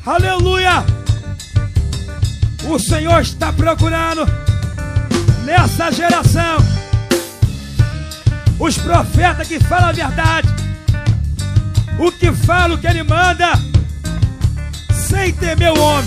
Aleluia! O Senhor está procurando nessa geração os profetas que falam a verdade, o que fala, o que Ele manda, sem temer o homem.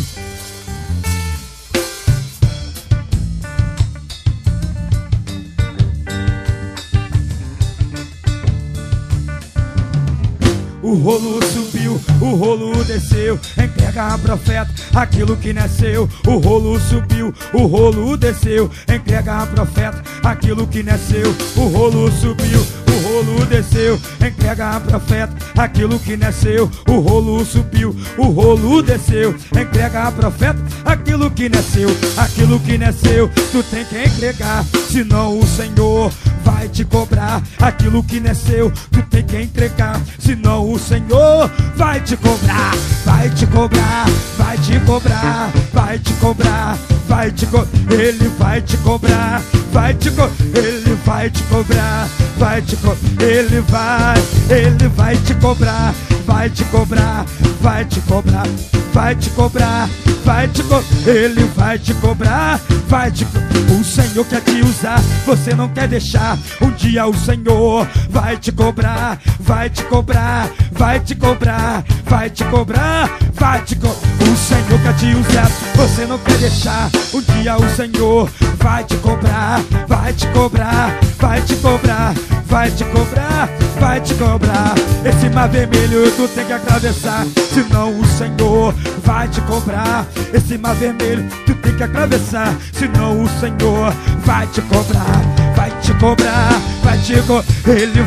O rolo subiu, o rolo desceu, entrega a profeta aquilo que nasceu. O rolo subiu, o rolo desceu, entrega a profeta aquilo que nasceu. O rolo subiu, o rolo desceu, entrega a profeta aquilo que nasceu. O rolo subiu, o rolo desceu, entrega a profeta aquilo que nasceu. Aquilo que nasceu, tu tem que entregar, senão o Senhor vai te cobrar. Aquilo que nasceu, tu tem que entregar, senão o Senhor vai te cobrar. Vai te cobrar, vai te cobrar, vai te cobrar, vai te cobrar. Ele vai te cobrar, vai te cobrar, ele vai te cobrar, vai te cobrar, ele vai te cobrar, vai te cobrar, vai te cobrar, vai te cobrar, vai te cobrar, ele vai te cobrar, vai te cobrar. O Senhor quer te usar, você não quer deixar. Um dia o Senhor vai te cobrar, vai te cobrar, vai te cobrar, vai te cobrar, vai te cobrar. O Senhor quer te usar, você não quer deixar. Um dia o Senhor vai te cobrar, vai te cobrar, vai te cobrar, vai te cobrar, vai te cobrar. Esse mar vermelho tu tem que atravessar, senão o Senhor vai te cobrar. Esse mar vermelho tu tem que atravessar, senão o Senhor vai te cobrar. Vai te cobrar, vai te cobrar, ele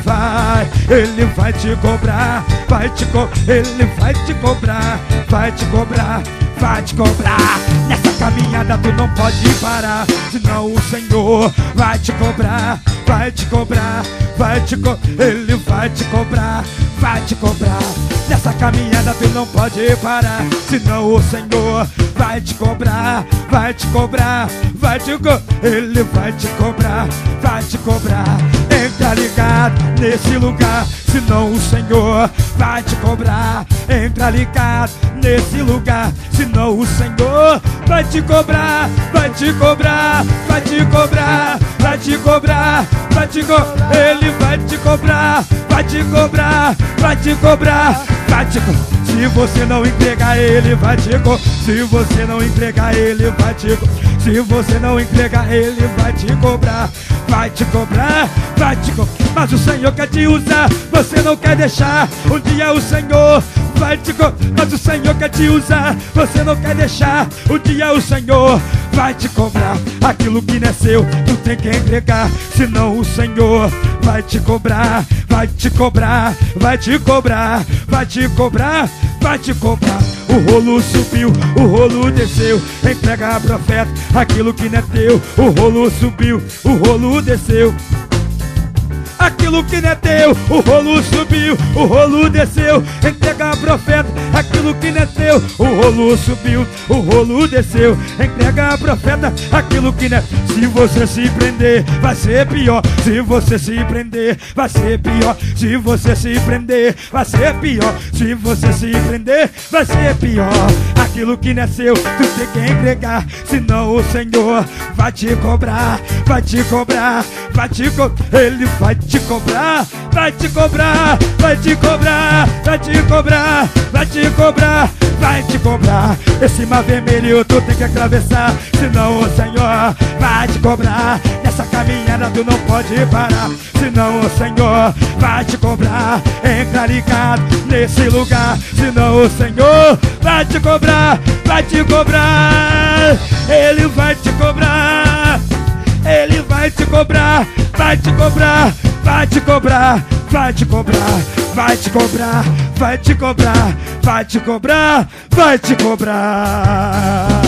vai te cobrar, vai te cobrar, ele vai te cobrar, vai te cobrar, vai te cobrar. Nessa caminhada tu não pode parar, senão o Senhor vai te cobrar, vai te cobrar, vai te cobrar, ele vai te cobrar, vai te cobrar. Nessa caminhada tu não pode parar, senão o Senhor vai te cobrar, vai te cobrar, vai te cobrar, ele vai te cobrar, vai te cobrar. Entra ligado nesse lugar, senão o Senhor vai te cobrar. Entra ligado nesse lugar, senão o Senhor vai te cobrar, vai te cobrar, vai te cobrar, vai te cobrar, vai te cobrar, ele vai te cobrar, vai te cobrar, vai te cobrar, vai te cobrar. Se você não entregar, ele vai te cobrar. Se você não entregar, ele vai te cobrar. Se você não entregar, ele vai te cobrar, vai te cobrar, vai te cobrar. Mas o Senhor quer te usar, você não quer deixar. Um dia o Senhor vai te cobrar. Mas o Senhor quer te usar, você não quer deixar. Um dia o Senhor vai te cobrar. Aquilo que nasceu, tu tem que entregar, senão o Senhor vai te cobrar, vai te cobrar, vai te cobrar, vai te cobrar, vai te cobrar. O rolo subiu, o rolo desceu, entrega a profeta aquilo que não é teu. O rolo subiu, o rolo desceu, aquilo que não é teu. O rolo subiu, o rolo desceu, entrega a profeta aquilo que não é teu. O rolo subiu, o rolo desceu, entrega a profeta aquilo que não é. Se você se prender, vai ser pior. Se você se prender, vai ser pior. Se você se prender, vai ser pior. Se você se prender, vai ser pior. Aquilo que não é seu, tu tem que entregar, senão o Senhor vai te cobrar, vai te cobrar, vai te cobrar, ele vai te cobrar, vai te cobrar, vai te cobrar, vai te cobrar, vai te cobrar, vai te cobrar. Esse mar vermelho tu tem que atravessar, senão o Senhor vai te cobrar. Nessa caminhada tu não pode parar, senão o Senhor vai te cobrar. Entra ligado nesse lugar, senão o Senhor vai te cobrar, vai te cobrar, ele vai te cobrar, ele vai te cobrar, vai te cobrar, vai te cobrar, vai te cobrar, vai te cobrar, vai te cobrar, vai te cobrar, vai te cobrar.